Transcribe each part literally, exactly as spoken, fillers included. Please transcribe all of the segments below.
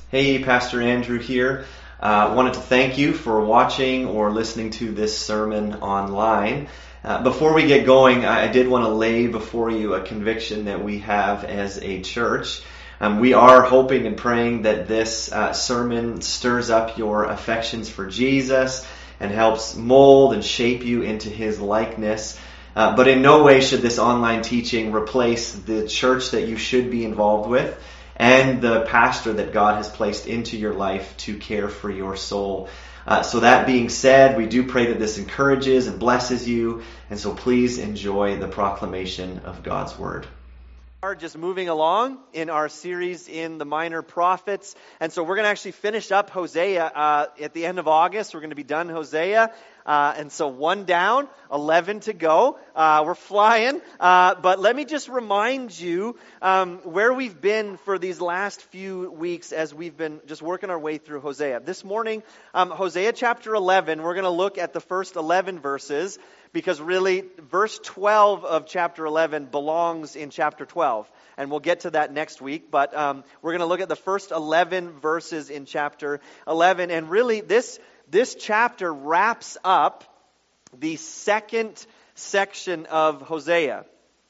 Hey, Pastor Andrew here. I uh, wanted to thank you for watching or listening to this sermon online. Uh, before we get going, I, I did want to lay before you a conviction that we have as a church. Um, we are hoping and praying that this uh, sermon stirs up your affections for Jesus and helps mold and shape you into His likeness. Uh, but in no way should this online teaching replace the church that you should be involved with and the pastor that God has placed into your life to care for your soul. Uh, so that being said, we do pray that this encourages and blesses you, and so please enjoy the proclamation of God's Word. Are just moving along in our series in the Minor Prophets, and so we're going to actually finish up Hosea uh, at the end of August. We're going to be done Hosea, uh, and so one down, eleven to go. Uh, we're flying, uh, but let me just remind you um, where we've been for these last few weeks as we've been just working our way through Hosea. This morning, um, Hosea chapter eleven, we're going to look at the first eleven verses, because really, verse twelve of chapter eleven belongs in chapter twelve. And we'll get to that next week. But um, we're going to look at the first eleven verses in chapter eleven. And really, this, this chapter wraps up the second section of Hosea.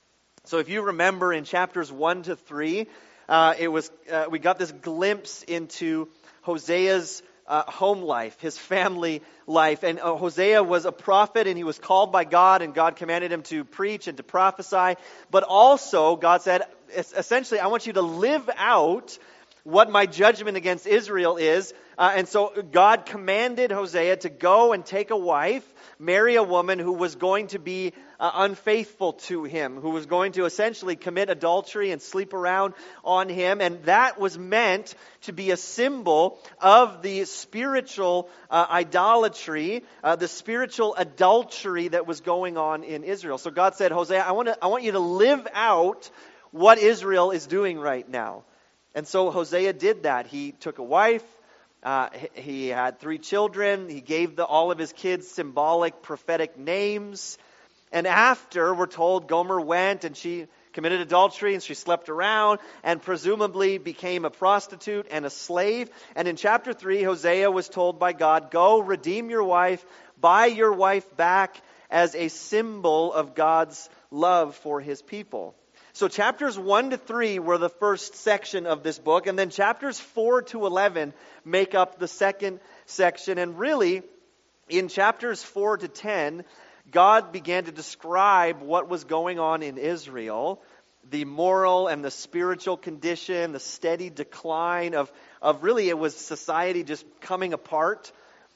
So if you remember in chapters one to three, uh, it was uh, we got this glimpse into Hosea's Uh, home life, his family life. And uh, Hosea was a prophet, and he was called by God, and God commanded him to preach and to prophesy. But also, God said, essentially, I want you to live out what my judgment against Israel is. Uh, and so God commanded Hosea to go and take a wife, marry a woman who was going to be uh, unfaithful to him, who was going to essentially commit adultery and sleep around on him. And that was meant to be a symbol of the spiritual uh, idolatry, uh, the spiritual adultery that was going on in Israel. So God said, Hosea, I want to, I want you to live out what Israel is doing right now. And so Hosea did that. He took a wife. Uh, he had three children. He gave the, all of his kids symbolic prophetic names. And after, we're told, Gomer went and she committed adultery and she slept around and presumably became a prostitute and a slave. And in chapter three, Hosea was told by God, go redeem your wife, buy your wife back as a symbol of God's love for His people. So chapters one to three were the first section of this book, and then chapters four to eleven make up the second section. And really, in chapters four to ten, God began to describe what was going on in Israel, the moral and the spiritual condition, the steady decline of, of really it was society just coming apart.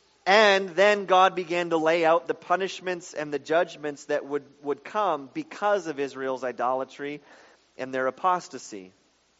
And then God began to lay out the punishments and the judgments that would, would come because of Israel's idolatry and their apostasy.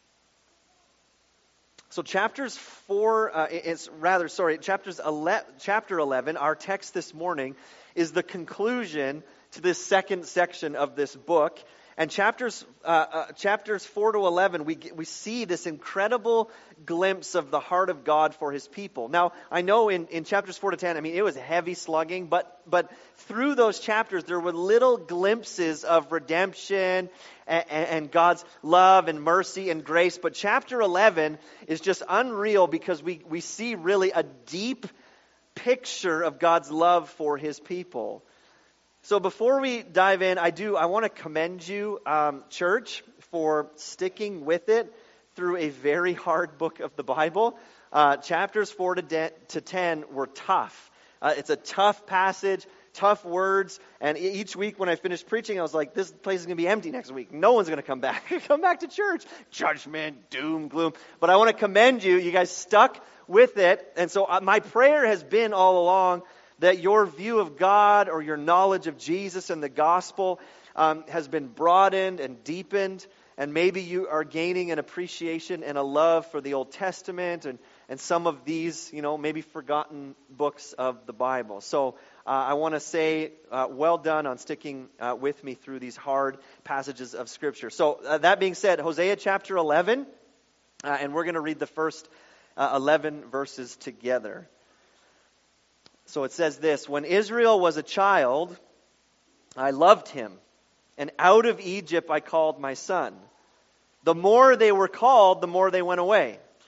So chapters four, uh, it's rather, sorry, chapters eleven, chapter eleven, our text this morning, is the conclusion to this second section of this book. And chapters uh, uh, chapters four to eleven, we we see this incredible glimpse of the heart of God for His people. Now, I know in, in chapters four to ten, I mean, it was heavy slugging, but but through those chapters, there were little glimpses of redemption and, and God's love and mercy and grace. But chapter eleven is just unreal because we, we see really a deep picture of God's love for His people. So before we dive in, I do I want to commend you, um, church, for sticking with it through a very hard book of the Bible. Uh, chapters four to, de- to ten were tough. Uh, it's a tough passage, tough words, and each week when I finished preaching, I was like, this place is going to be empty next week. No one's going to come back. Come back to church. Judgment, doom, gloom. But I want to commend you. You guys stuck with it. And so uh, my prayer has been all along that your view of God or your knowledge of Jesus and the gospel um, has been broadened and deepened. And maybe you are gaining an appreciation and a love for the Old Testament and, and some of these, you know, maybe forgotten books of the Bible. So uh, I want to say uh, well done on sticking uh, with me through these hard passages of Scripture. So uh, that being said, Hosea chapter eleven, uh, and we're going to read the first uh, eleven verses together. So it says this, when Israel was a child, I loved him, and out of Egypt I called my son. The more they were called, the more they went away.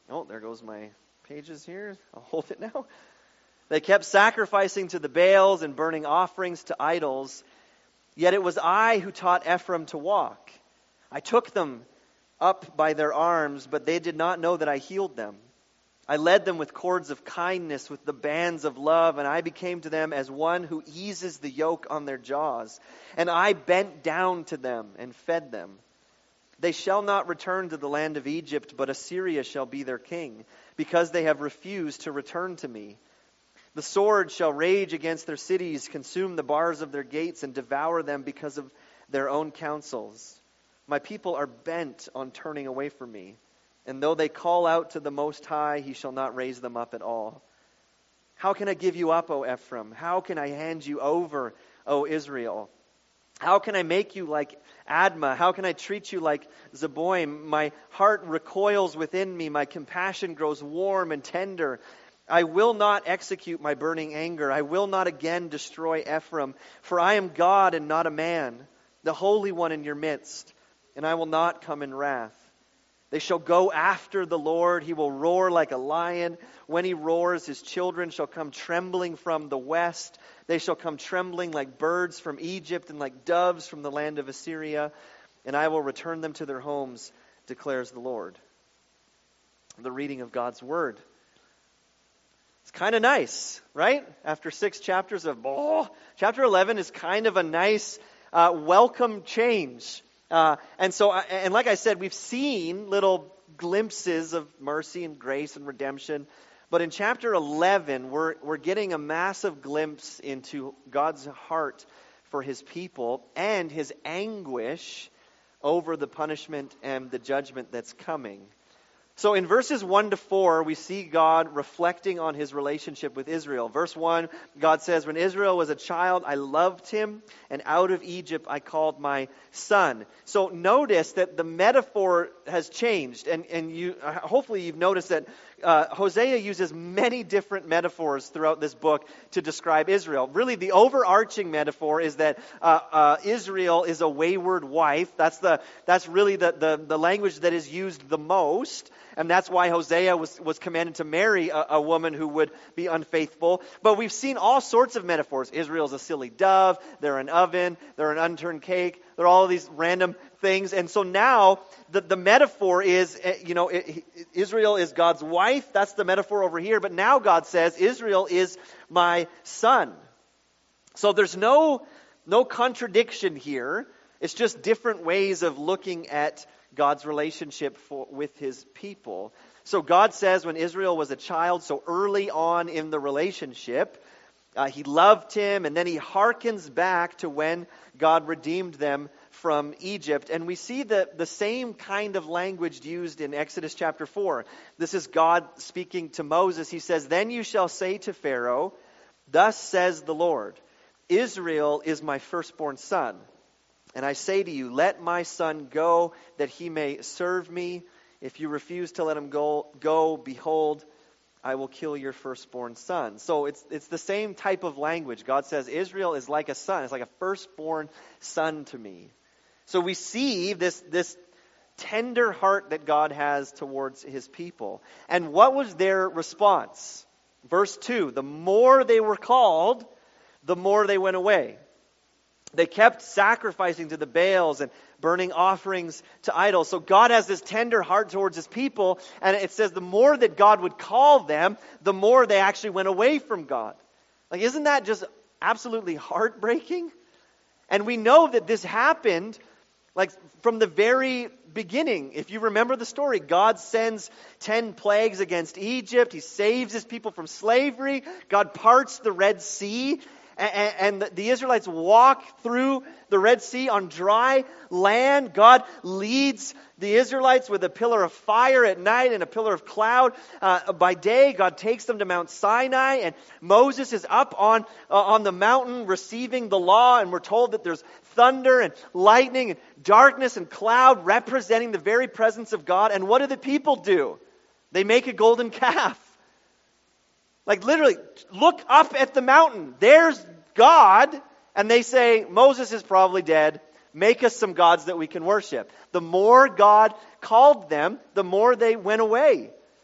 Oh, there goes my pages here. I'll hold it now. They kept sacrificing to the Baals and burning offerings to idols. Yet it was I who taught Ephraim to walk. I took them up by their arms, but they did not know that I healed them. I led them with cords of kindness, with the bands of love, and I became to them as one who eases the yoke on their jaws. And I bent down to them and fed them. They shall not return to the land of Egypt, but Assyria shall be their king, because they have refused to return to me. The sword shall rage against their cities, consume the bars of their gates, and devour them because of their own counsels. My people are bent on turning away from me. And though they call out to the Most High, he shall not raise them up at all. How can I give you up, O Ephraim? How can I hand you over, O Israel? How can I make you like Admah? How can I treat you like Zeboim? My heart recoils within me. My compassion grows warm and tender. I will not execute my burning anger. I will not again destroy Ephraim. For I am God and not a man, the Holy One in your midst, and I will not come in wrath. They shall go after the Lord. He will roar like a lion. When he roars, his children shall come trembling from the west. They shall come trembling like birds from Egypt and like doves from the land of Assyria. And I will return them to their homes, declares the Lord. The reading of God's word. It's kind of nice, right? After six chapters of, oh, chapter eleven is kind of a nice, uh, welcome change. Uh, and so, and like I said, we've seen little glimpses of mercy and grace and redemption. But in chapter eleven, we're we're getting a massive glimpse into God's heart for his people and his anguish over the punishment and the judgment that's coming. So in verses one to four, we see God reflecting on his relationship with Israel. Verse one, God says, when Israel was a child, I loved him, and out of Egypt I called my son. So notice that the metaphor has changed, and, and you hopefully you've noticed that uh, Hosea uses many different metaphors throughout this book to describe Israel. Really, the overarching metaphor is that uh, uh, Israel is a wayward wife. That's the that's really the, the, the language that is used the most. And that's why Hosea was, was commanded to marry a, a woman who would be unfaithful. But we've seen all sorts of metaphors. Israel's a silly dove. They're an oven. They're an unturned cake. They're all of these random things. And so now the, the metaphor is, you know, Israel is God's wife. That's the metaphor over here. But now God says, Israel is my son. So there's no, no contradiction here. It's just different ways of looking at God's relationship for, with his people. So God says when Israel was a child, so early on in the relationship, uh, he loved him, and then he harkens back to when God redeemed them from Egypt. And we see the, the same kind of language used in Exodus chapter four. This is God speaking to Moses. He says, then you shall say to Pharaoh, thus says the Lord, Israel is my firstborn son. And I say to you, let my son go, that he may serve me. If you refuse to let him go, go, behold, I will kill your firstborn son. So it's it's the same type of language. God says Israel is like a son. It's like a firstborn son to me. So we see this, this tender heart that God has towards his people. And what was their response? Verse two, the more they were called, the more they went away. They kept sacrificing to the Baals and burning offerings to idols. So God has this tender heart towards his people. And it says the more that God would call them, the more they actually went away from God. Like, isn't that just absolutely heartbreaking? And we know that this happened like from the very beginning. If you remember the story, God sends ten plagues against Egypt. He saves his people from slavery. God parts the Red Sea. And the Israelites walk through the Red Sea on dry land. God leads the Israelites with a pillar of fire at night and a pillar of cloud uh, by day. God takes them to Mount Sinai, and Moses is up on uh, on the mountain receiving the law. And we're told that there's thunder and lightning and darkness and cloud representing the very presence of God. And what do the people do? They make a golden calf. Like literally, look up at the mountain. There's God. And they say, Moses is probably dead. Make us some gods that we can worship. The more God called them, the more they went away.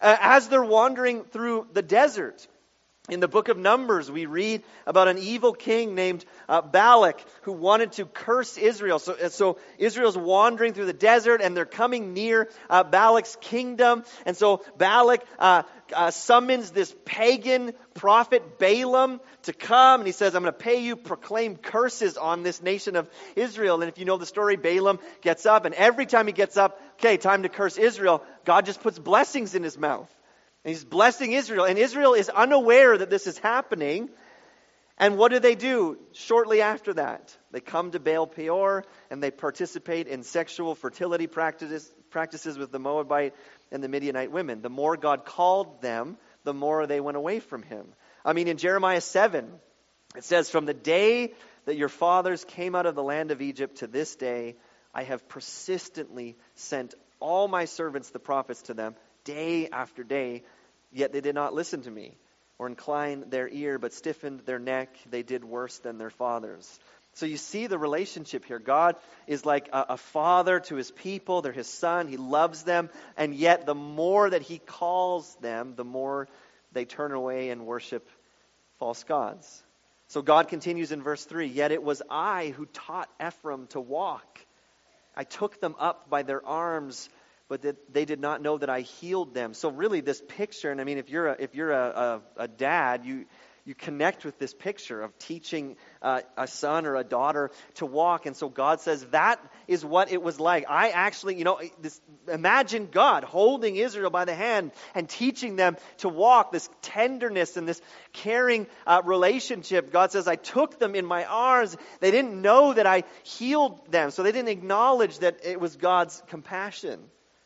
Uh, as they're wandering through the desert, in the book of Numbers, we read about an evil king named uh, Balak who wanted to curse Israel. So, so Israel's wandering through the desert and they're coming near uh, Balak's kingdom. And so Balak uh, uh, summons this pagan prophet Balaam to come. And he says, I'm going to pay you, proclaim curses on this nation of Israel. And if you know the story, Balaam gets up, and every time he gets up, okay, time to curse Israel, God just puts blessings in his mouth. And he's blessing Israel. And Israel is unaware that this is happening. And what do they do shortly after that? They come to Baal Peor and they participate in sexual fertility practices, practices with the Moabite and the Midianite women. The more God called them, the more they went away from him. I mean, in Jeremiah seven, it says, from the day that your fathers came out of the land of Egypt to this day, I have persistently sent all my servants, the prophets, to them, day after day, yet they did not listen to me or incline their ear, but stiffened their neck. They did worse than their fathers. So you see the relationship here. God is like a, a father to his people. They're his son. He loves them. And yet the more that he calls them, the more they turn away and worship false gods. So God continues in verse three, yet it was I who taught Ephraim to walk. I took them up by their arms, but that they did not know that I healed them. So really this picture, and I mean, if you're a, if you're a, a, a dad, you you connect with this picture of teaching uh, a son or a daughter to walk. And so God says that is what it was like. I actually, you know, this, imagine God holding Israel by the hand and teaching them to walk, this tenderness and this caring uh, relationship. God says, I took them in my arms. They didn't know that I healed them. So they didn't acknowledge that it was God's compassion.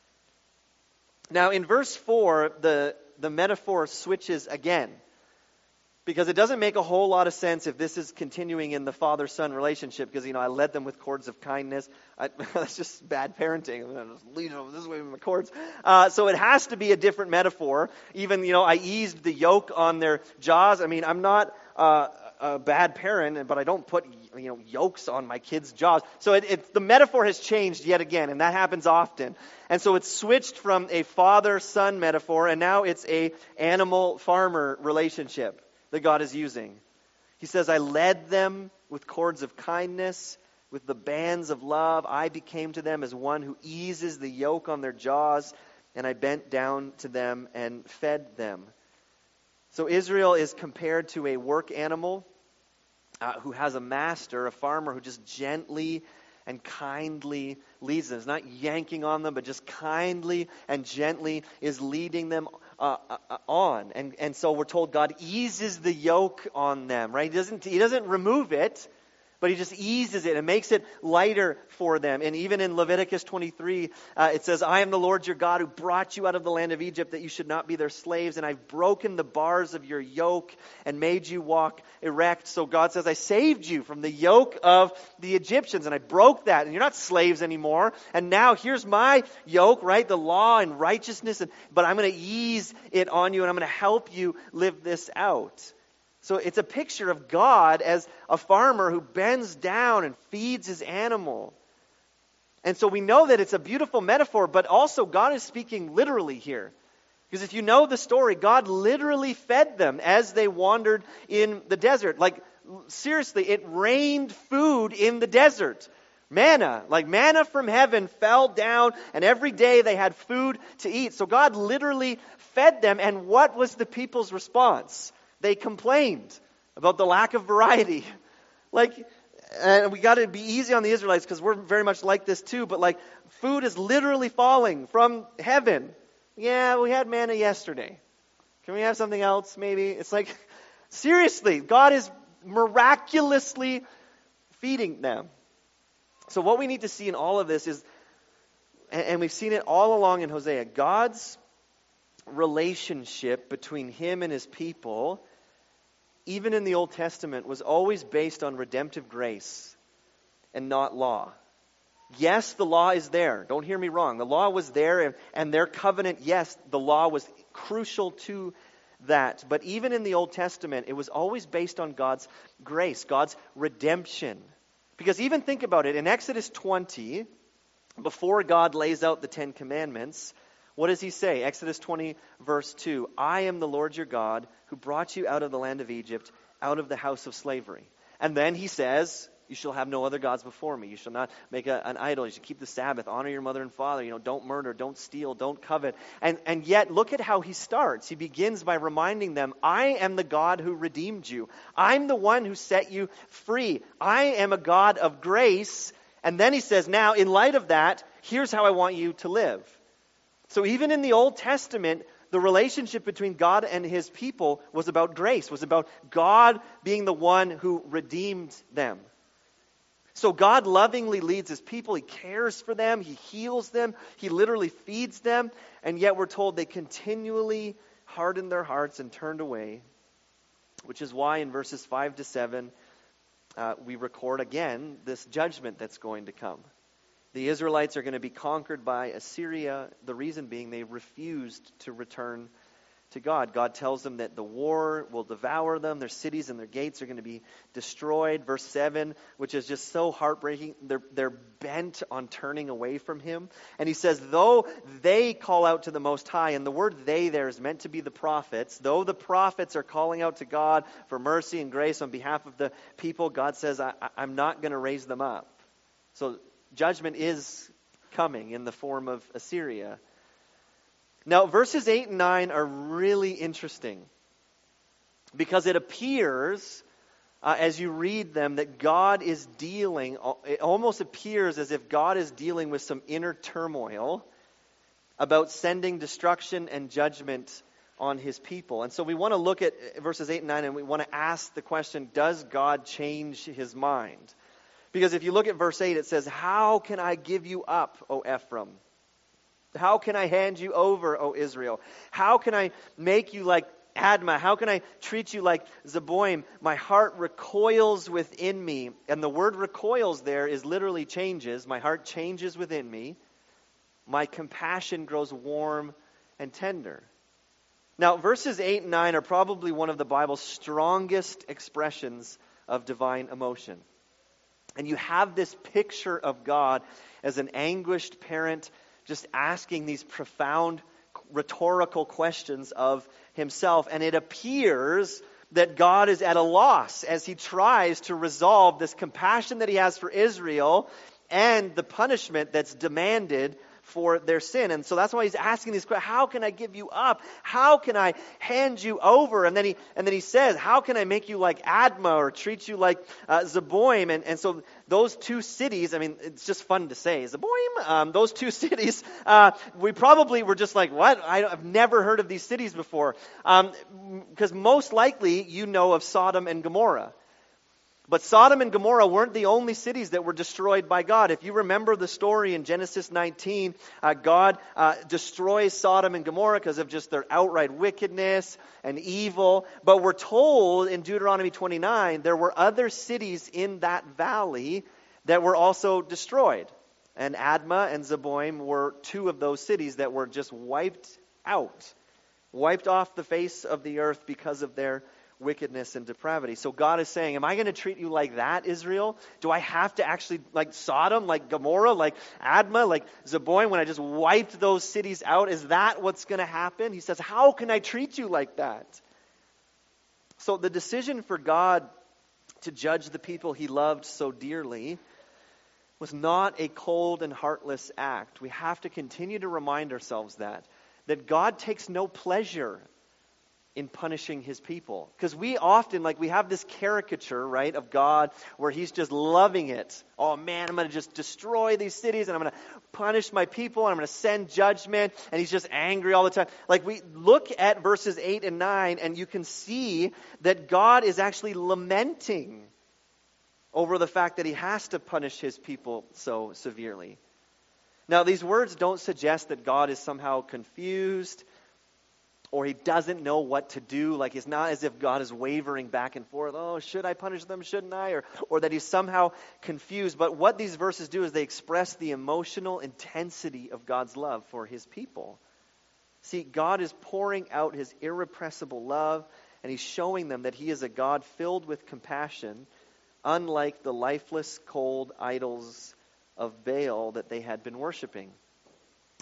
Now, in verse four, the, the metaphor switches again. Because it doesn't make a whole lot of sense if this is continuing in the father-son relationship. Because, you know, I led them with cords of kindness. I, that's just bad parenting. I'm going to just lead them this way with my cords. Uh, so it has to be a different metaphor. Even, you know, I eased the yoke on their jaws. I mean, I'm not uh, a bad parent, but I don't put, you know, yokes on my kids' jaws. So it, it, the metaphor has changed yet again, and that happens often. And so it's switched from a father-son metaphor, and now it's a animal-farmer relationship that God is using. He says, I led them with cords of kindness, with the bands of love. I became to them as one who eases the yoke on their jaws, and I bent down to them and fed them. So Israel is compared to a work animal uh, who has a master, a farmer who just gently and kindly leads them. It's not yanking on them, but just kindly and gently is leading them uh, uh, on. And and so we're told God eases the yoke on them, right? He doesn't he doesn't remove it, but he just eases it and makes it lighter for them. And even in Leviticus twenty-three, uh, it says, I am the Lord your God who brought you out of the land of Egypt, that you should not be their slaves. And I've broken the bars of your yoke and made you walk erect. So God says, I saved you from the yoke of the Egyptians. And I broke that. And you're not slaves anymore. And now here's my yoke, right? The law and righteousness. And, but I'm going to ease it on you and I'm going to help you live this out. So it's a picture of God as a farmer who bends down and feeds his animal. And so we know that it's a beautiful metaphor, but also God is speaking literally here. Because if you know the story, God literally fed them as they wandered in the desert. Like, seriously, it rained food in the desert. Manna, like manna from heaven fell down, and every day they had food to eat. So God literally fed them, and what was the people's response? They complained about the lack of variety. Like, and we got to be easy on the Israelites because we're very much like this too. But like, food is literally falling from heaven. Yeah, we had manna yesterday. Can we have something else maybe? It's like, seriously, God is miraculously feeding them. So what we need to see in all of this is, and we've seen it all along in Hosea, God's relationship between him and his people, even in the Old Testament, was always based on redemptive grace and not law. Yes, the law is there. Don't hear me wrong. The law was there, and, and their covenant, yes, the law was crucial to that. But even in the Old Testament, it was always based on God's grace, God's redemption. Because even think about it, in Exodus twenty, before God lays out the Ten Commandments, What does he say? Exodus twenty, verse two. I am the Lord your God who brought you out of the land of Egypt, out of the house of slavery. And then he says, you shall have no other gods before me. You shall not make a, an idol. You should keep the Sabbath. Honor your mother and father. You know, don't murder, don't steal, don't covet. And, and yet, look at how he starts. He begins by reminding them, I am the God who redeemed you. I'm the one who set you free. I am a God of grace. And then he says, now, in light of that, here's how I want you to live. So even in the Old Testament, the relationship between God and his people was about grace, was about God being the one who redeemed them. So God lovingly leads his people. He cares for them. He heals them. He literally feeds them. And yet we're told they continually hardened their hearts and turned away, which is why in verses five to seven, uh, we record again this judgment that's going to come. The Israelites are going to be conquered by Assyria, the reason being they refused to return to God. God tells them that the war will devour them. Their cities and their gates are going to be destroyed. Verse seven, which is just so heartbreaking. They're, they're bent on turning away from him. And he says, though they call out to the Most High, and the word they there is meant to be the prophets, though the prophets are calling out to God for mercy and grace on behalf of the people, God says, I, I'm not going to raise them up. So judgment is coming in the form of Assyria. Now, verses eight and nine are really interesting because it appears, uh, as you read them, that God is dealing, it almost appears as if God is dealing with some inner turmoil about sending destruction and judgment on his people. And so we want to look at verses eight and nine and we want to ask the question, does God change his mind? Because if you look at verse eight, it says, how can I give you up, O Ephraim? How can I hand you over, O Israel? How can I make you like Admah? How can I treat you like Zeboim? My heart recoils within me. And the word recoils there is literally changes. My heart changes within me. My compassion grows warm and tender. Now, verses eight and nine are probably one of the Bible's strongest expressions of divine emotion. And you have this picture of God as an anguished parent just asking these profound rhetorical questions of himself. And it appears that God is at a loss as he tries to resolve this compassion that he has for Israel and the punishment that's demanded for their sin. And so that's why he's asking these questions. How can I give you up? How can I hand you over? And then he and then he says, how can I make you like Admah or treat you like uh, Zeboim? And, and so those two cities, I mean, it's just fun to say, Zeboim, um, those two cities, uh, we probably were just like, what? I, I've never heard of these cities before. Because um, most likely you know of Sodom and Gomorrah. But Sodom and Gomorrah weren't the only cities that were destroyed by God. If you remember the story in Genesis nineteen, uh, God uh, destroys Sodom and Gomorrah because of just their outright wickedness and evil. But we're told in Deuteronomy twenty-nine, there were other cities in that valley that were also destroyed. And Admah and Zeboim were two of those cities that were just wiped out, wiped off the face of the earth because of their wickedness and depravity. So God is saying, am I going to treat you like that, Israel? Do I have to actually, like Sodom, like Gomorrah, like Admah, like Zeboim, when I just wiped those cities out? Is that what's going to happen? He says, how can I treat you like that? So the decision for God to judge the people he loved so dearly was not a cold and heartless act. We have to continue to remind ourselves that, that God takes no pleasure in punishing his people. Because we often, like, we have this caricature, right, of God where he's just loving it. Oh man, I'm going to just destroy these cities and I'm going to punish my people and I'm going to send judgment, and he's just angry all the time. Like, we look at verses eight and nine and you can see that God is actually lamenting over the fact that he has to punish his people so severely. Now, these words don't suggest that God is somehow confused or he doesn't know what to do. Like, it's not as if God is wavering back and forth. Oh, should I punish them? Shouldn't I? Or, or that he's somehow confused. But what these verses do is they express the emotional intensity of God's love for his people. See, God is pouring out his irrepressible love, and he's showing them that he is a God filled with compassion, unlike the lifeless, cold idols of Baal that they had been worshiping.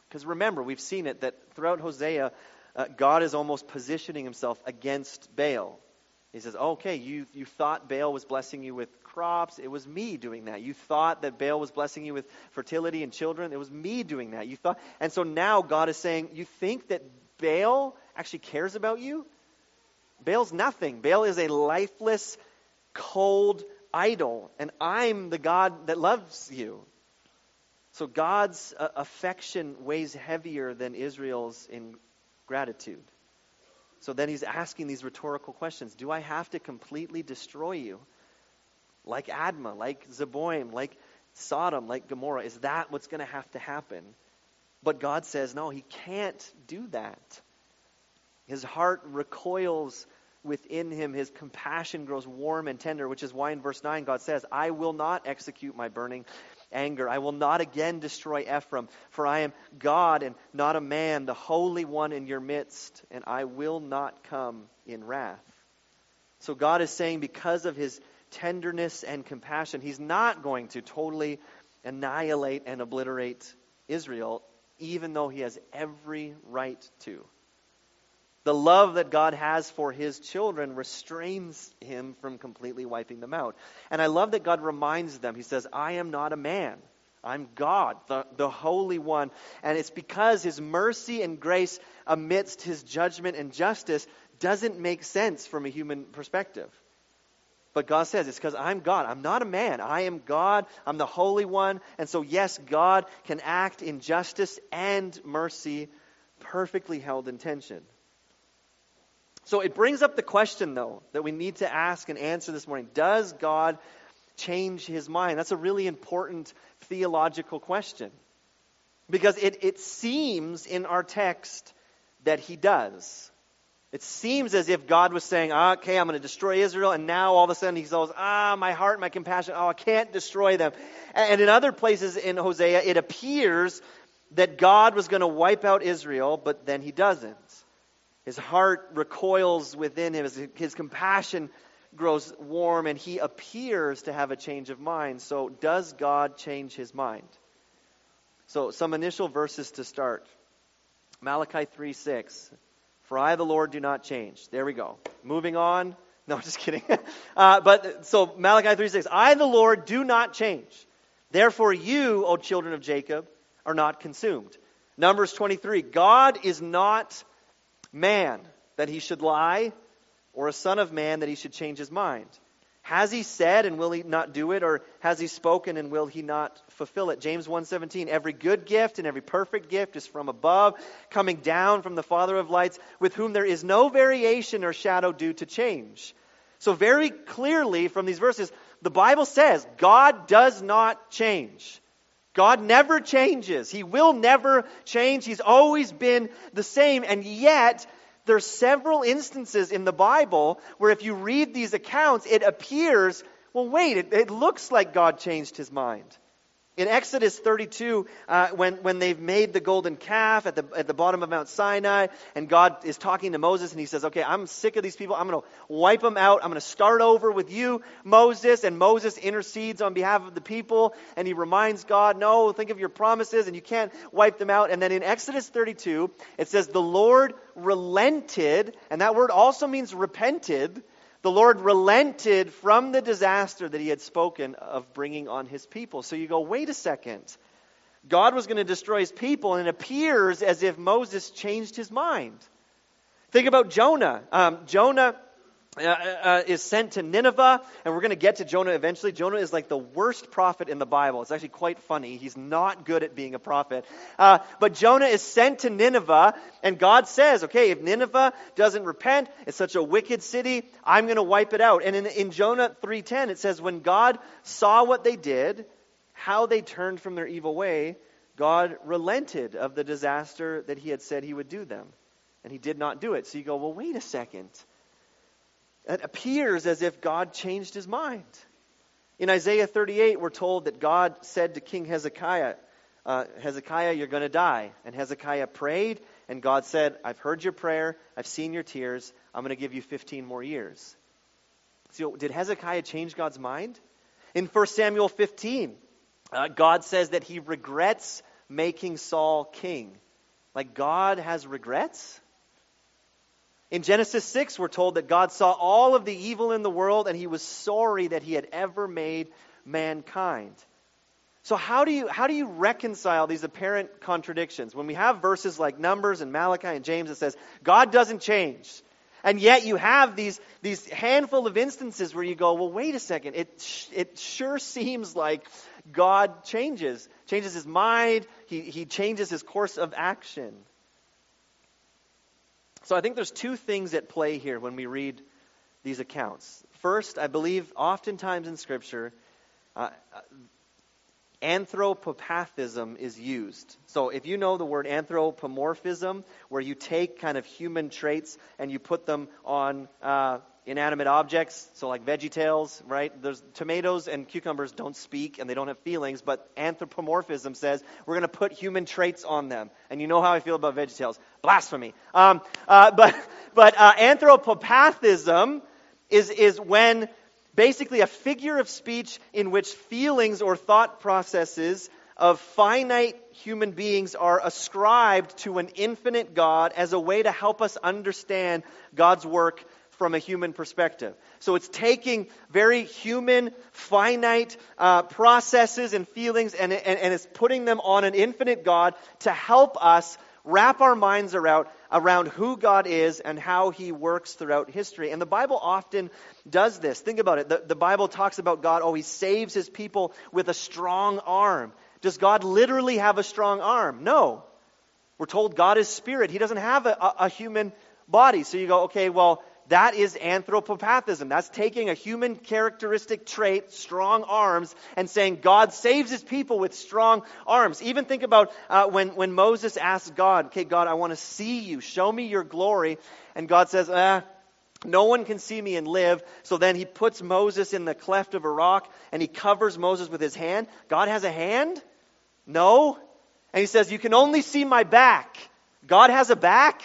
Because remember, we've seen it that throughout Hosea, uh, God is almost positioning himself against Baal. He says, okay, you, you thought Baal was blessing you with crops. It was me doing that. You thought that Baal was blessing you with fertility and children. It was me doing that. You thought, and so now God is saying, you think that Baal actually cares about you? Baal's nothing. Baal is a lifeless, cold idol, and I'm the God that loves you. So God's uh, affection weighs heavier than Israel's in gratitude. So then he's asking these rhetorical questions. Do I have to completely destroy you? Like Admah, like Zeboim, like Sodom, like Gomorrah. Is that what's going to have to happen? But God says, no, he can't do that. His heart recoils within him. His compassion grows warm and tender, which is why in verse nine God says, I will not execute my burning anger. I will not again destroy Ephraim, for I am God and not a man, the Holy One in your midst, and I will not come in wrath. So God is saying because of his tenderness and compassion, he's not going to totally annihilate and obliterate Israel, even though he has every right to. The love that God has for his children restrains him from completely wiping them out. And I love that God reminds them. He says, I am not a man. I'm God, the, the Holy One. And it's because his mercy and grace amidst his judgment and justice doesn't make sense from a human perspective. But God says, it's because I'm God. I'm not a man. I am God. I'm the Holy One. And so yes, God can act in justice and mercy, perfectly held in tension. So it brings up the question, though, that we need to ask and answer this morning. Does God change his mind? That's a really important theological question. Because it, it seems in our text that he does. It seems as if God was saying, okay, I'm going to destroy Israel, and now all of a sudden he says, ah, my heart, my compassion, oh, I can't destroy them. And in other places in Hosea, it appears that God was going to wipe out Israel, but then he doesn't. His heart recoils within him. His, his compassion grows warm, and he appears to have a change of mind. So does God change his mind? So some initial verses to start. Malachi three six. For I, the Lord, do not change. There we go. Moving on. No, just kidding. uh, but so Malachi three six. I, the Lord, do not change. Therefore you, O children of Jacob, are not consumed. Numbers twenty-three. God is not man, that he should lie, or a son of man, that he should change his mind. Has he said, and will he not do it? Or has he spoken, and will he not fulfill it? James one seventeen, every good gift and every perfect gift is from above, coming down from the Father of lights, with whom there is no variation or shadow due to change. So very clearly from these verses, the Bible says God does not change. God never changes. He will never change. He's always been the same. And yet, there's several instances in the Bible where if you read these accounts, it appears, well, wait, it, it looks like God changed his mind. In Exodus thirty-two, uh, when, when they've made the golden calf at the, at the bottom of Mount Sinai, and God is talking to Moses, and he says, okay, I'm sick of these people. I'm going to wipe them out. I'm going to start over with you, Moses. And Moses intercedes on behalf of the people, and he reminds God, no, think of your promises, and you can't wipe them out. And then in Exodus thirty-two, it says, the Lord relented, and that word also means repented. The Lord relented from the disaster that he had spoken of bringing on his people. So you go, wait a second. God was going to destroy his people, and it appears as if Moses changed his mind. Think about Jonah. Um, Jonah uh, uh, is sent to Nineveh, and we're going to get to Jonah eventually. Jonah is like the worst prophet in the Bible. It's actually quite funny. He's not good at being a prophet. Uh, but Jonah is sent to Nineveh, and God says, okay, if Nineveh doesn't repent, it's such a wicked city, I'm going to wipe it out. And in, in Jonah three ten, it says, when God saw what they did, how they turned from their evil way, God relented of the disaster that he had said he would do them. And he did not do it. So you go, well, wait a second. It appears as if God changed his mind. In Isaiah thirty-eight, we're told that God said to King Hezekiah, uh, Hezekiah, you're going to die. And Hezekiah prayed, and God said, I've heard your prayer, I've seen your tears, I'm going to give you fifteen more years. So did Hezekiah change God's mind? In First Samuel fifteen, uh, God says that he regrets making Saul king. Like God has regrets? In Genesis six, we're told that God saw all of the evil in the world and he was sorry that he had ever made mankind. So how do you how do you reconcile these apparent contradictions? When we have verses like Numbers and Malachi and James that says, God doesn't change. And yet you have these, these handful of instances where you go, well, wait a second. It, sh- it sure seems like God changes. Changes his mind. He, he changes his course of action. So I think there's two things at play here when we read these accounts. First, I believe oftentimes in Scripture, uh, anthropopathism is used. So if you know the word anthropomorphism, where you take kind of human traits and you put them on uh, inanimate objects, so like VeggieTales, right? There's tomatoes and cucumbers don't speak and they don't have feelings, but anthropomorphism says we're going to put human traits on them. And you know how I feel about VeggieTales. Blasphemy. Um, uh, but but uh, anthropopathism is is when basically a figure of speech in which feelings or thought processes of finite human beings are ascribed to an infinite God as a way to help us understand God's work from a human perspective. So it's taking very human, finite uh, processes and feelings and, and, and it's putting them on an infinite God to help us wrap our minds around, around who God is and how he works throughout history. And the Bible often does this. Think about it. The, the Bible talks about God, oh, he saves his people with a strong arm. Does God literally have a strong arm? No. We're told God is spirit. He doesn't have a, a, a human body. So you go, okay, well, that is anthropopathism. That's taking a human characteristic trait, strong arms, and saying God saves his people with strong arms. Even think about uh, when, when Moses asked God, okay, God, I want to see you. Show me your glory. And God says, ah, no one can see me and live. So then he puts Moses in the cleft of a rock and he covers Moses with his hand. God has a hand? No. And he says, you can only see my back. God has a back?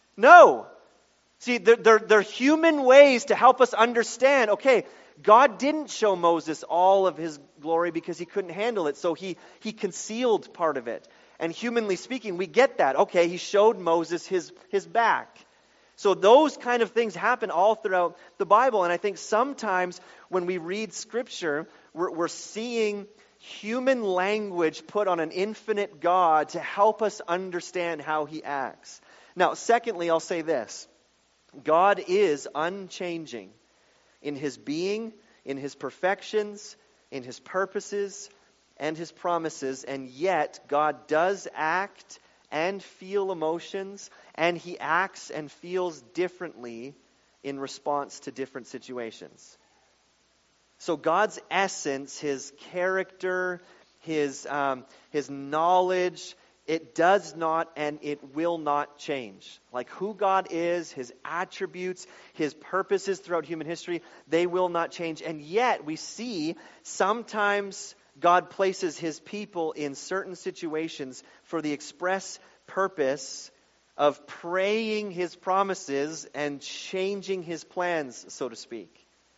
No. See, they're, they're, they're human ways to help us understand, okay, God didn't show Moses all of his glory because he couldn't handle it, so he, he concealed part of it. And humanly speaking, we get that. Okay, he showed Moses his, his back. So those kind of things happen all throughout the Bible. And I think sometimes when we read Scripture, we're, we're seeing human language put on an infinite God to help us understand how he acts. Now, secondly, I'll say this. God is unchanging in his being, in his perfections, in his purposes, and his promises, and yet God does act and feel emotions, and he acts and feels differently in response to different situations. So God's essence, his character, his um, his knowledge, it does not and it will not change. Like who God is, his attributes, his purposes throughout human history, they will not change. And yet we see sometimes God places his people in certain situations for the express purpose of praying his promises and changing his plans, so to speak.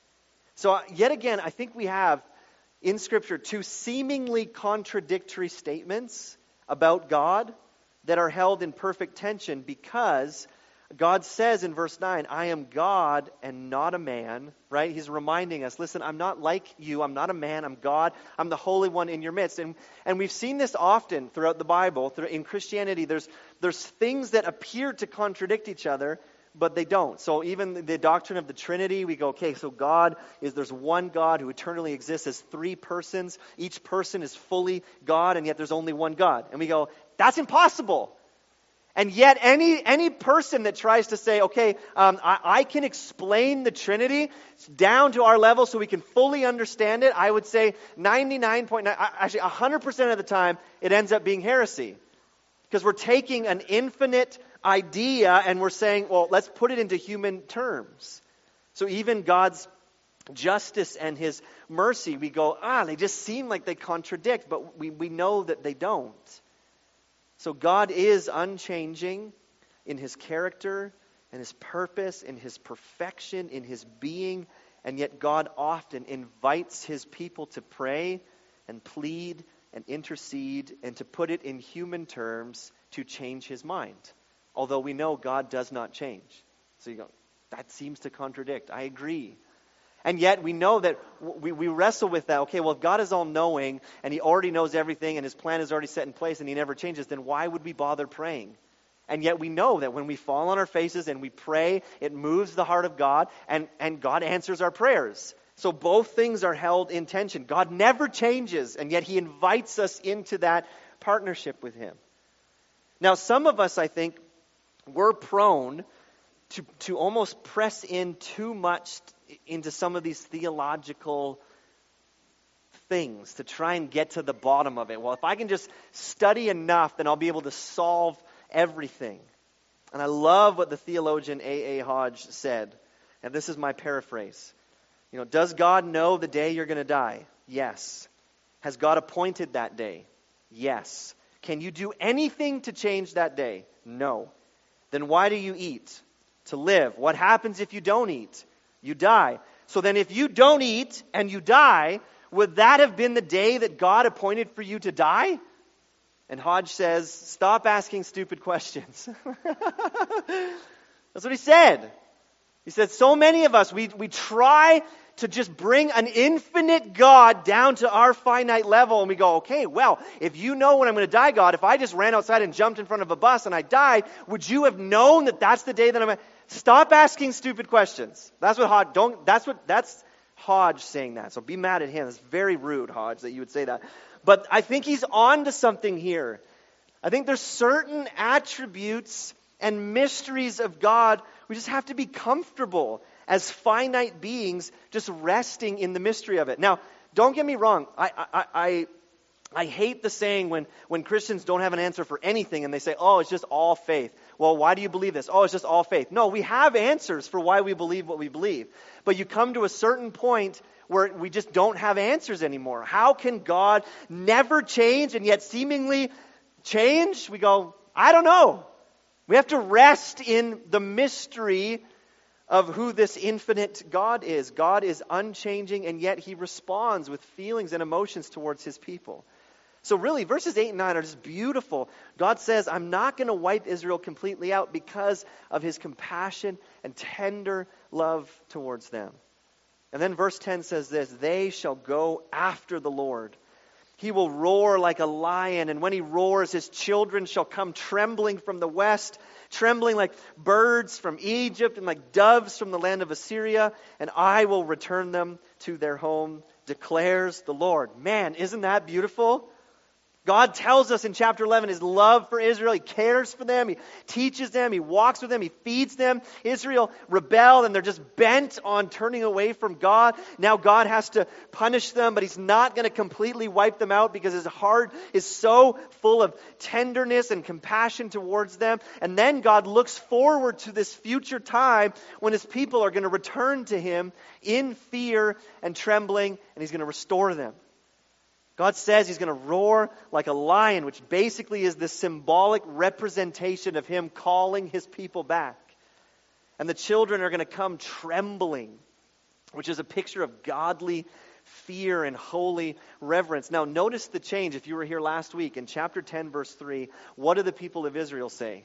So yet again, I think we have in Scripture two seemingly contradictory statements about God that are held in perfect tension because God says in verse nine, I am God and not a man, right? He's reminding us, listen, I'm not like you. I'm not a man. I'm God. I'm the Holy One in your midst. And and we've seen this often throughout the Bible. In Christianity, there's there's things that appear to contradict each other, but they don't. So even the doctrine of the Trinity, we go, okay, so God is, there's one God who eternally exists as three persons. Each person is fully God, and yet there's only one God. And we go, that's impossible. And yet any any person that tries to say, okay, um, I, I can explain the Trinity down to our level so we can fully understand it, I would say ninety-nine point nine, actually one hundred percent of the time, it ends up being heresy. Because we're taking an infinite idea and we're saying, well, let's put it into human terms. So even God's justice and his mercy, we go, ah, they just seem like they contradict, but we, we know that they don't. So God is unchanging in his character and his purpose, in his perfection, in his being, and yet God often invites his people to pray and plead and intercede and to put it in human terms to change his mind. Although we know God does not change. So you go, that seems to contradict. I agree. And yet we know that we, we wrestle with that. Okay, well, if God is all-knowing and he already knows everything and his plan is already set in place and he never changes, then why would we bother praying? And yet we know that when we fall on our faces and we pray, it moves the heart of God and, and God answers our prayers. So both things are held in tension. God never changes, and yet he invites us into that partnership with him. Now, some of us, I think, we're prone to, to almost press in too much into some of these theological things to try and get to the bottom of it. Well, if I can just study enough, then I'll be able to solve everything. And I love what the theologian A A Hodge said. And this is my paraphrase. You know, does God know the day you're going to die? Yes. Has God appointed that day? Yes. Can you do anything to change that day? No. Then why do you eat? To live. What happens if you don't eat? You die. So then if you don't eat and you die, would that have been the day that God appointed for you to die? And Hodge says, stop asking stupid questions. That's what he said. He said, so many of us, we, we try to just bring an infinite God down to our finite level. And we go, okay, well, if you know when I'm going to die, God, if I just ran outside and jumped in front of a bus and I died, would you have known that that's the day that I'm going to... Stop asking stupid questions. That's what Hodge, don't, that's what, that's Hodge saying that. So be mad at him. It's very rude, Hodge, that you would say that. But I think he's on to something here. I think there's certain attributes and mysteries of God we just have to be comfortable as finite beings just resting in the mystery of it. Now, don't get me wrong. I I I, I hate the saying when, when Christians don't have an answer for anything and they say, oh, it's just all faith. Well, why do you believe this? Oh, it's just all faith. No, we have answers for why we believe what we believe. But you come to a certain point where we just don't have answers anymore. How can God never change and yet seemingly change? We go, I don't know. We have to rest in the mystery of who this infinite God is. God is unchanging, and yet he responds with feelings and emotions towards his people. So really, verses eight and nine are just beautiful. God says, I'm not going to wipe Israel completely out because of his compassion and tender love towards them. And then verse ten says this, they shall go after the Lord. He will roar like a lion, and when he roars, his children shall come trembling from the west, trembling like birds from Egypt and like doves from the land of Assyria, and I will return them to their home, declares the Lord. Man, isn't that beautiful? God tells us in chapter eleven his love for Israel. He cares for them. He teaches them. He walks with them. He feeds them. Israel rebelled and they're just bent on turning away from God. Now God has to punish them, but he's not going to completely wipe them out because his heart is so full of tenderness and compassion towards them. And then God looks forward to this future time when his people are going to return to him in fear and trembling, and he's going to restore them. God says he's going to roar like a lion, which basically is the symbolic representation of him calling his people back. And the children are going to come trembling, which is a picture of godly fear and holy reverence. Now, notice the change. If you were here last week, in chapter ten, verse three, what do the people of Israel say?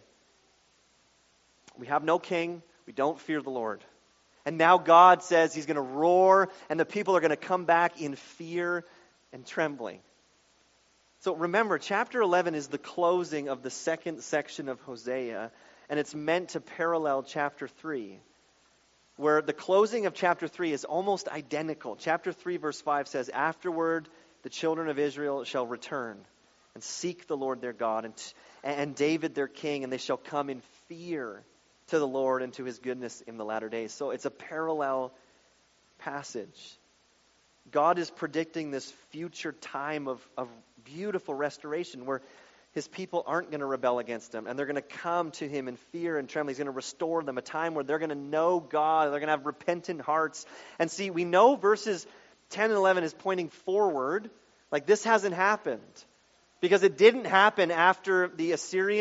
We have no king. We don't fear the Lord. And now God says he's going to roar, and the people are going to come back in fear and trembling. So remember, chapter eleven is the closing of the second section of Hosea, and it's meant to parallel chapter three, where the closing of chapter three is almost identical. Chapter three, verse five says, afterward the children of Israel shall return and seek the Lord their God and, and David their king, and they shall come in fear to the Lord and to his goodness in the latter days. So it's a parallel passage. God is predicting this future time of, of beautiful restoration where his people aren't going to rebel against him, and they're going to come to him in fear and trembling. He's going to restore them, a time where they're going to know God, they're going to have repentant hearts. And see, we know verses ten and eleven is pointing forward, like this hasn't happened, because it didn't happen after the Assyrian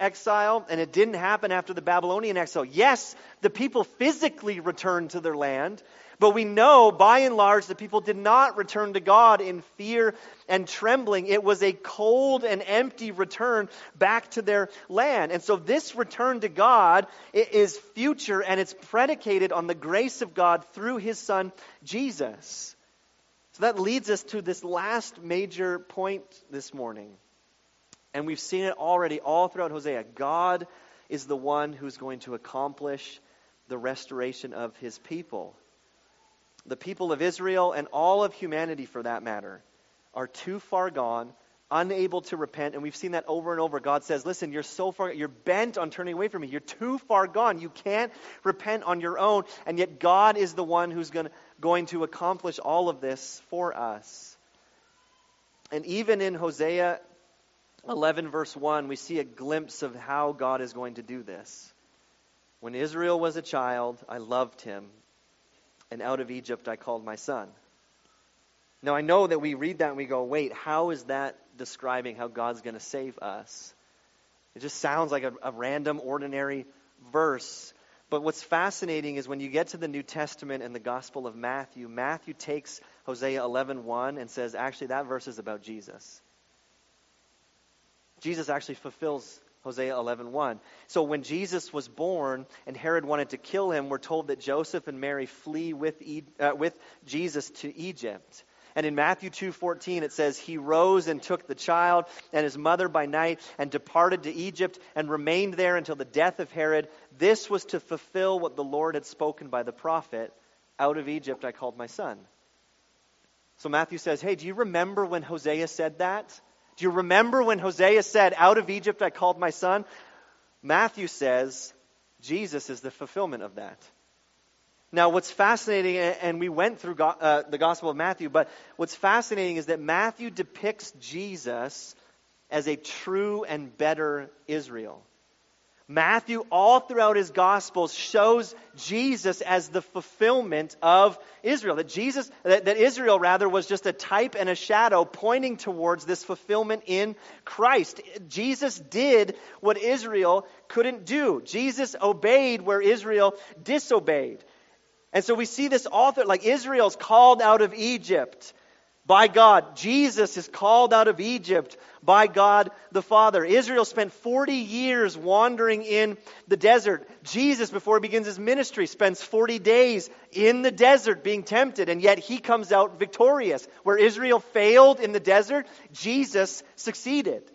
exile, and it didn't happen after the Babylonian exile. Yes, the people physically returned to their land, but we know, by and large, the people did not return to God in fear and trembling. It was a cold and empty return back to their land. And so this return to God is future, and it's predicated on the grace of God through His Son, Jesus. So that leads us to this last major point this morning. And we've seen it already all throughout Hosea. God is the one who's going to accomplish the restoration of His people. The people of Israel, and all of humanity for that matter, are too far gone, unable to repent. And we've seen that over and over. God says, listen, you're so far, you're bent on turning away from me. You're too far gone. You can't repent on your own. And yet God is the one who's going to, going to accomplish all of this for us. And even in Hosea eleven verse one, we see a glimpse of how God is going to do this. When Israel was a child, I loved him, and out of Egypt I called my son. Now I know that we read that and we go, wait, how is that describing how God's going to save us? It just sounds like a, a random, ordinary verse. But what's fascinating is when you get to the New Testament and the Gospel of Matthew, Matthew takes Hosea eleven one and says, actually that verse is about Jesus. Jesus actually fulfills Hosea eleven one. So when Jesus was born and Herod wanted to kill him, we're told that Joseph and Mary flee with e- uh, with Jesus to Egypt. And in Matthew two fourteen it says, he rose and took the child and his mother by night and departed to Egypt and remained there until the death of Herod. This was to fulfill what the Lord had spoken by the prophet, out of Egypt I called my son. So Matthew says, hey, do you remember when Hosea said that? Do you remember when Hosea said, out of Egypt I called my son? Matthew says, Jesus is the fulfillment of that. Now what's fascinating, and we went through go, uh, the Gospel of Matthew, but what's fascinating is that Matthew depicts Jesus as a true and better Israel. Matthew, all throughout his Gospels, shows Jesus as the fulfillment of Israel. That Jesus, that, that Israel rather was just a type and a shadow pointing towards this fulfillment in Christ. Jesus did what Israel couldn't do. Jesus obeyed where Israel disobeyed. And so we see this all through, like Israel's called out of Egypt by God. Jesus is called out of Egypt by God the Father. Israel spent forty years wandering in the desert. Jesus, before he begins his ministry, spends forty days in the desert being tempted, and yet he comes out victorious. Where Israel failed in the desert, Jesus succeeded.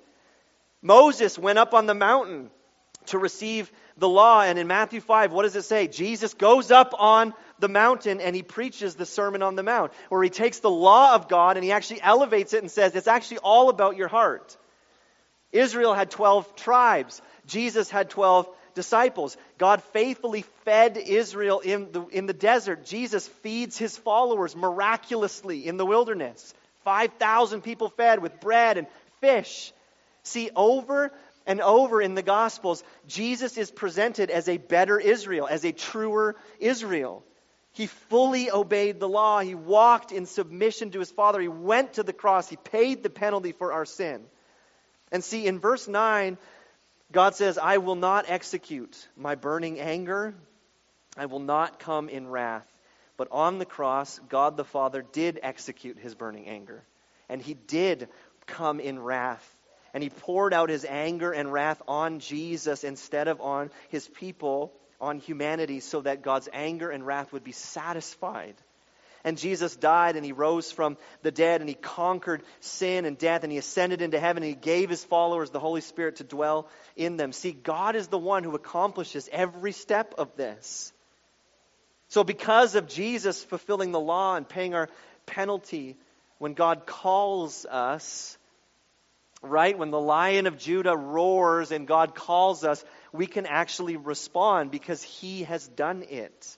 Moses went up on the mountain to receive the law, and in Matthew five, what does it say? Jesus goes up on the mountain and he preaches the Sermon on the Mount, where he takes the law of God and he actually elevates it and says it's actually all about your heart. Israel had twelve tribes. Jesus had twelve disciples. God faithfully fed Israel in the, in the desert. Jesus feeds his followers miraculously in the wilderness. five thousand people fed with bread and fish. See, over and over in the Gospels, Jesus is presented as a better Israel, as a truer Israel. He fully obeyed the law. He walked in submission to his Father. He went to the cross. He paid the penalty for our sin. And see, in verse nine, God says, I will not execute my burning anger. I will not come in wrath. But on the cross, God the Father did execute his burning anger. And he did come in wrath. And he poured out his anger and wrath on Jesus instead of on his people, on humanity, so that God's anger and wrath would be satisfied. And Jesus died and he rose from the dead and he conquered sin and death and he ascended into heaven and he gave his followers the Holy Spirit to dwell in them. See, God is the one who accomplishes every step of this. So because of Jesus fulfilling the law and paying our penalty, when God calls us, right, when the Lion of Judah roars and God calls us, we can actually respond because he has done it.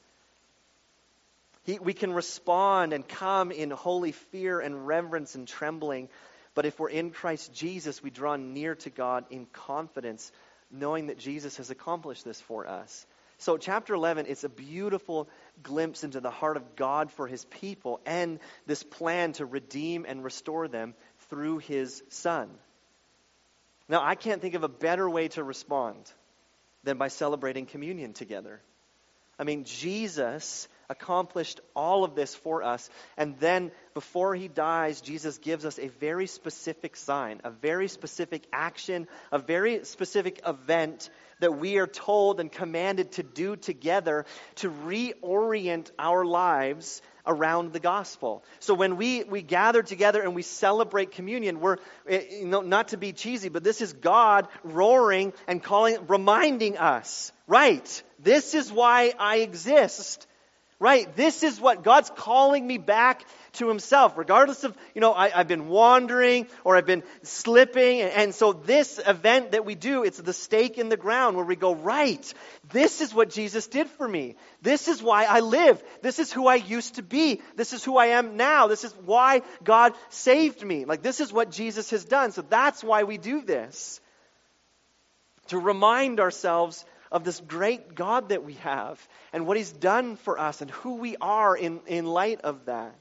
He, we can respond and come in holy fear and reverence and trembling. But if we're in Christ Jesus, we draw near to God in confidence, knowing that Jesus has accomplished this for us. So chapter eleven, it's a beautiful glimpse into the heart of God for his people and this plan to redeem and restore them through his Son. Now, I can't think of a better way to respond than by celebrating communion together. I mean, Jesus accomplished all of this for us. And then before he dies, Jesus gives us a very specific sign, a very specific action, a very specific event that we are told and commanded to do together to reorient our lives around the gospel. So when we, we gather together and we celebrate communion, we're, you know, not to be cheesy, but this is God roaring and calling, reminding us, right, this is why I exist. Right, this is what God's calling me back to himself, regardless of, you know, I, I've been wandering or I've been slipping. And, and so this event that we do, it's the stake in the ground where we go, right, this is what Jesus did for me. This is why I live. This is who I used to be. This is who I am now. This is why God saved me. Like, this is what Jesus has done. So that's why we do this. To remind ourselves of this great God that we have and what he's done for us and who we are in, in light of that.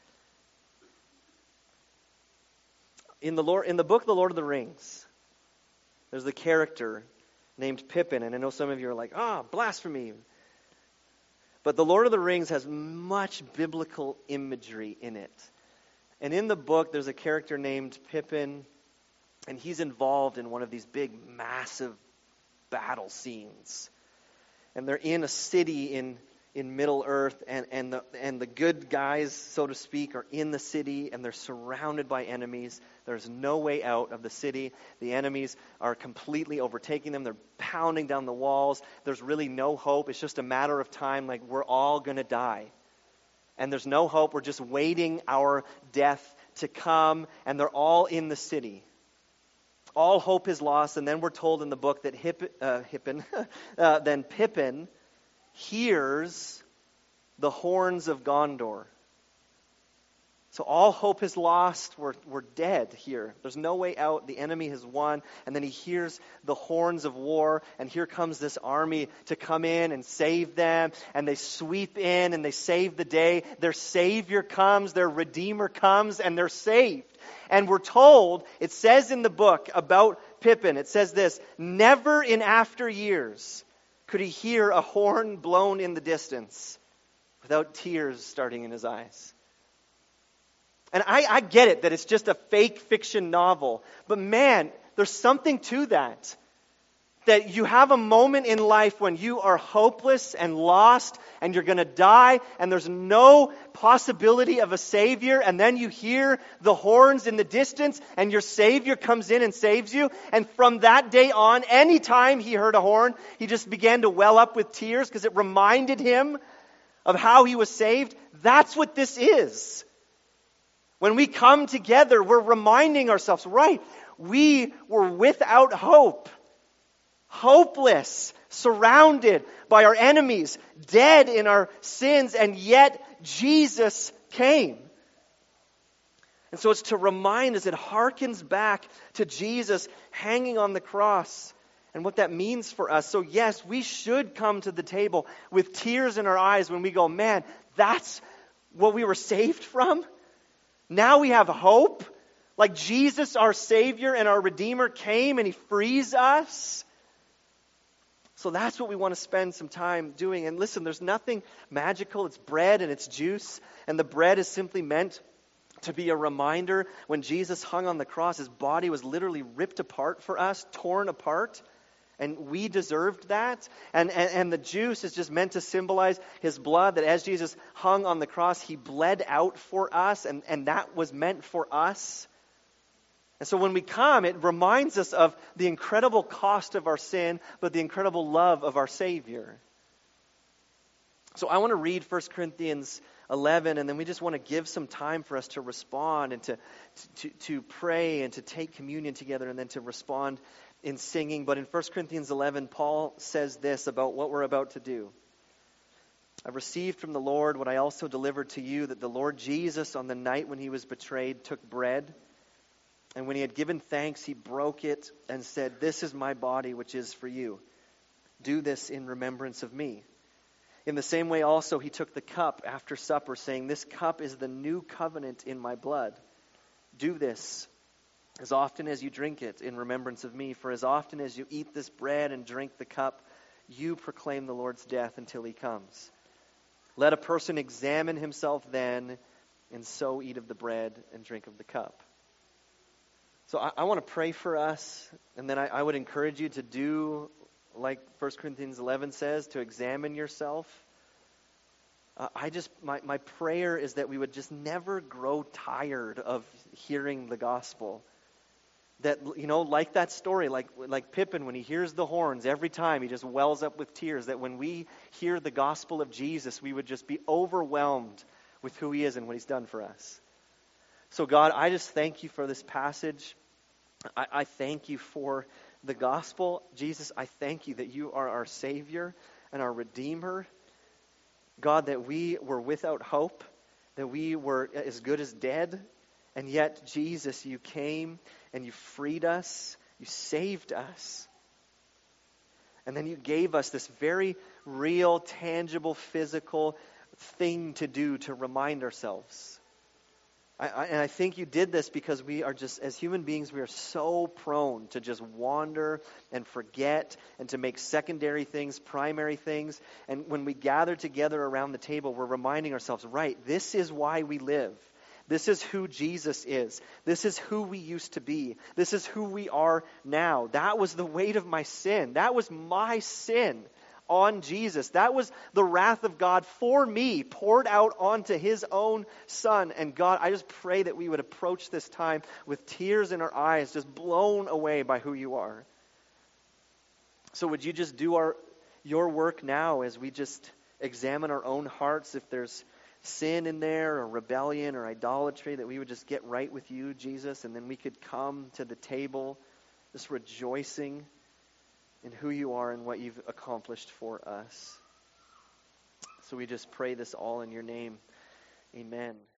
In the Lord, in the book The Lord of the Rings, there's a character named Pippin, and I know some of you are like, ah, oh, blasphemy. But The Lord of the Rings has much biblical imagery in it. And in the book, there's a character named Pippin, and he's involved in one of these big, massive battle scenes. And they're in a city in, in Middle Earth, and, and, the, and the good guys, so to speak, are in the city, and they're surrounded by enemies. There's no way out of the city. The enemies are completely overtaking them. They're pounding down the walls. There's really no hope. It's just a matter of time. Like, we're all going to die. And there's no hope. We're just waiting our death to come, and they're all in the city. All hope is lost, and then we're told in the book that Hip, uh, Hippin, uh, then Pippin hears the horns of Gondor. So all hope is lost. We're, we're dead here. There's no way out. The enemy has won. And then he hears the horns of war, and here comes this army to come in and save them. And they sweep in and they save the day. Their Savior comes, their Redeemer comes, and they're saved. And we're told, it says in the book about Pippin, it says this, never in after years could he hear a horn blown in the distance without tears starting in his eyes. And I, I get it that it's just a fake fiction novel, but man, there's something to that. That you have a moment in life when you are hopeless and lost and you're going to die and there's no possibility of a Savior, and then you hear the horns in the distance and your Savior comes in and saves you. And from that day on, anytime he heard a horn, he just began to well up with tears because it reminded him of how he was saved. That's what this is. When we come together, we're reminding ourselves, right, we were without hope. Hopeless, surrounded by our enemies, dead in our sins, and yet Jesus came. And so it's to remind us, it harkens back to Jesus hanging on the cross and what that means for us. So yes, we should come to the table with tears in our eyes when we go, man, that's what we were saved from? Now we have hope. Like Jesus, our Savior and our Redeemer, came and he frees us. So that's what we want to spend some time doing. And listen, there's nothing magical. It's bread and it's juice. And the bread is simply meant to be a reminder. When Jesus hung on the cross, his body was literally ripped apart for us, torn apart. And we deserved that. And, and, and the juice is just meant to symbolize his blood, that as Jesus hung on the cross, he bled out for us. And, and that was meant for us. And so when we come, it reminds us of the incredible cost of our sin, but the incredible love of our Savior. So I want to read First Corinthians eleven, and then we just want to give some time for us to respond and to, to, to pray and to take communion together and then to respond in singing. But in First Corinthians eleven, Paul says this about what we're about to do. I received from the Lord what I also delivered to you, that the Lord Jesus, on the night when he was betrayed, took bread. And when he had given thanks, he broke it and said, "This is my body, which is for you. Do this in remembrance of me." In the same way also he took the cup after supper, saying, "This cup is the new covenant in my blood. Do this As often as you drink it in remembrance of me, for as often as you eat this bread and drink the cup, you proclaim the Lord's death until he comes. Let a person examine himself then, and so eat of the bread and drink of the cup. So I, I want to pray for us, and then I, I would encourage you to do like First Corinthians eleven says, to examine yourself. Uh, I just, my, my prayer is that we would just never grow tired of hearing the gospel. That, you know, like that story, like like Pippin, when he hears the horns, every time he just wells up with tears, that when we hear the gospel of Jesus, we would just be overwhelmed with who he is and what he's done for us. So God, I just thank you for this passage. I, I thank you for the gospel. Jesus, I thank you that you are our Savior and our Redeemer. God, that we were without hope, that we were as good as dead, and yet, Jesus, you came and you freed us, you saved us. And then you gave us this very real, tangible, physical thing to do to remind ourselves. I, I, and I think you did this because we are just, as human beings, we are so prone to just wander and forget and to make secondary things primary things. And when we gather together around the table, we're reminding ourselves, right, this is why we live. This is who Jesus is. This is who we used to be. This is who we are now. That was the weight of my sin. That was my sin on Jesus. That was the wrath of God for me poured out onto his own Son. And God, I just pray that we would approach this time with tears in our eyes, just blown away by who you are. So would you just do our your work now as we just examine our own hearts, if there's sin in there or rebellion or idolatry, that we would just get right with you, Jesus, and then we could come to the table just rejoicing in who you are and what you've accomplished for us. So we just pray this all in your name. Amen.